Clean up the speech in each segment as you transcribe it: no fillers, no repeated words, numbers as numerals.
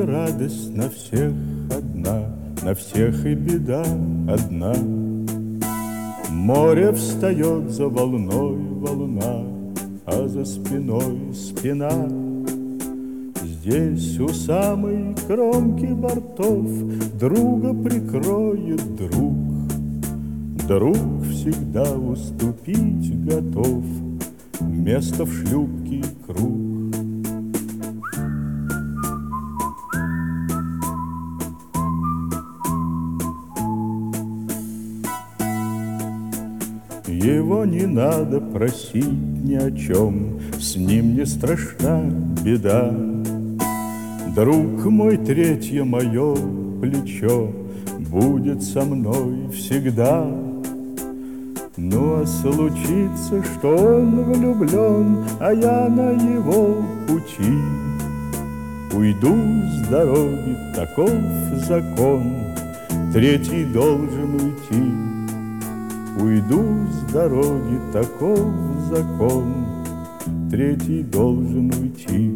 радость на всех одна, на всех и беда одна. Море встает за волной волна, а за спиной спина. Здесь у самой кромки бортов друга прикроет друг. Друг всегда уступить готов, место в шлюпке круг. Его не надо просить ни о чем, с ним не страшна беда. Друг мой, третье мое плечо будет со мной всегда. Ну а случится, что он влюблен, а я на его пути уйду с дороги, таков закон, третий должен уйти. Уйду с дороги, таков закон, третий должен уйти.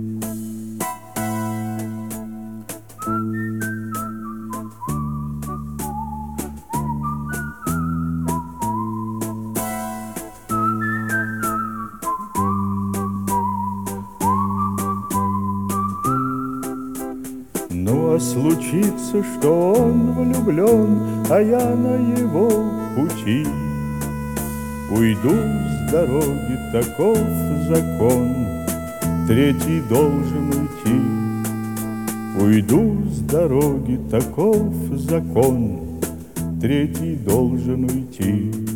Ну а случится, что он влюблен, а я на его пути уйду с дороги, таков закон, третий должен уйти. Уйду с дороги, таков закон, третий должен уйти.